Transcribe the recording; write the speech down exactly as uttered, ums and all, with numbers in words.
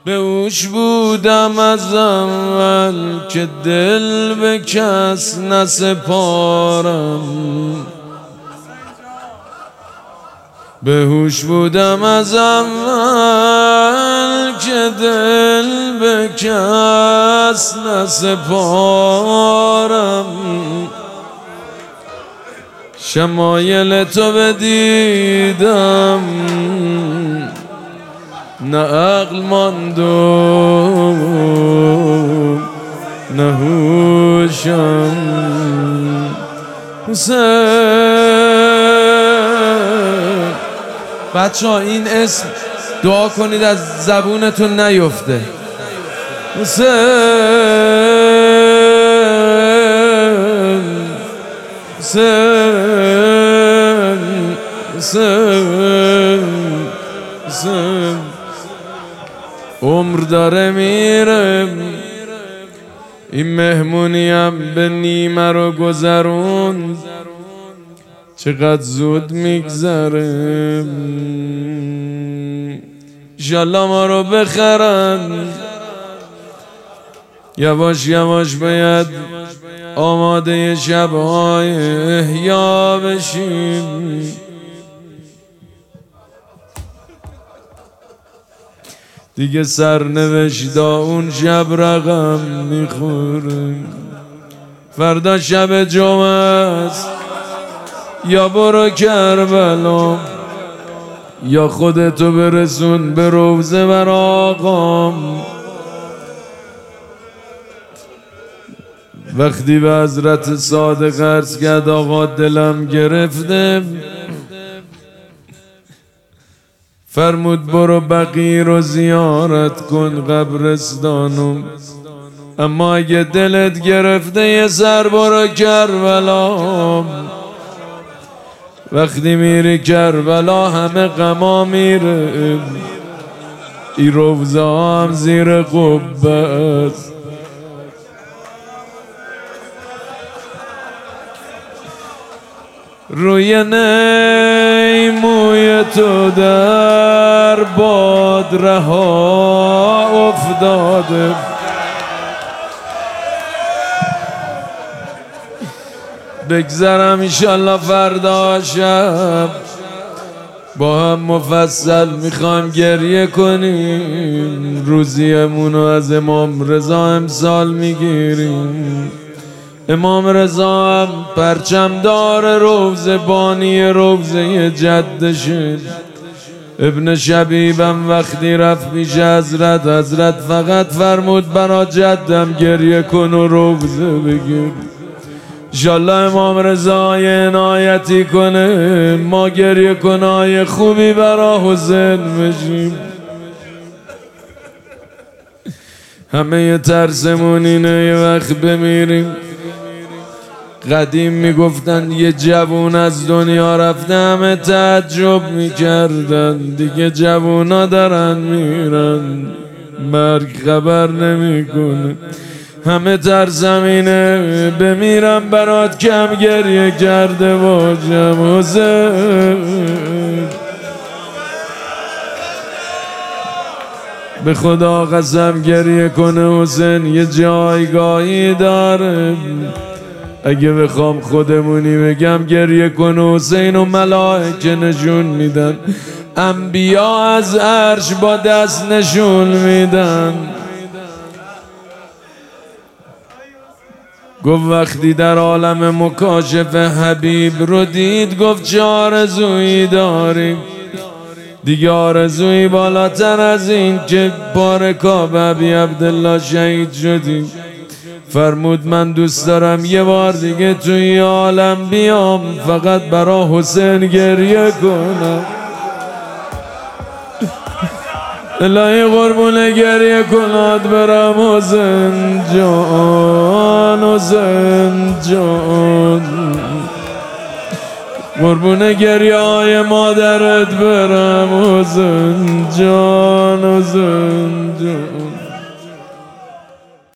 به هوش بودم از اول که دل به کس نسپارم، به هوش بودم از اول که دل به کس نسپارم. شمایل تو بدیدم نه عقل ماند و نه هوشم. حسین بچه ها این اسم دعا کنید از زبونتون نیفته. حسین حسین حسین حسین عمر داره میره، این مهمونیم به نیمه رو گذرون، چقدر زود میگذره. انشالله ما رو بخرن، یواش یواش باید آماده شبهای احیا بشیم. دیگه سرنوشتا اون شب رقم میخوره. فردا شب جمعه است، یا برو کربلا یا خودتو برسون به روضه بر آقام. وقتی به حضرت صادق عرض کرد آقا دلم گرفته، فرمود برو بقیع رو زیارت کن قبرستانم، اما اگه دلت گرفته یه سر برو کربلا. وقتی میری کربلا همه غما میره، ای روضه هم زیر قبه است. روی نیموی تو در باد رها افتاده، بگذرم انشالله فردا شب با هم مفصل میخوایم گریه کنیم. روزیمونو از امام رضا امسال میگیریم. امام رضا هم پرچمدار روضه، بانی روضه جدشه. ابن شبیبم وقتی رفت پیش حضرت، حضرت فقط فرمود برا جدم گریه کن و روضه بگیر. انشالله امام رضا عنایتی کنه ما گریه کنای خوبی برا حسین بشیم. همه ترسمون اینه یه وقت بمیریم. قدیم میگفتن یه جوون از دنیا رفته همه تعجب میکردن، دیگه جوونا دارن میرن مرگ خبر نمیکنه. همه ترسمینه بمیرم برات کم گریه کرده باشم حسین. به خدا قسم گریه کنه حسین یه جایگاهی داره. اگه بخوام خودمونی بگم گریه کنه حسین و ملائکه نشون میدن، انبیا از عرش با دست نشون میدن. گفت وقتی در عالم مکاشف حبیب رو دید، گفت چه آرزویی داریم؟ دیگه آرزویی بالاتر از این که بار کعبه ابی عبدالله شهید شدیم. فرمود من دوست دارم یه بار دیگه توی عالم بیام، فقط برا حسین گریه کنم. الهی قربون گریه کنات برم حسین جان، حسین جان. قربون گریه های مادرت برم حسین جان، حسین جان.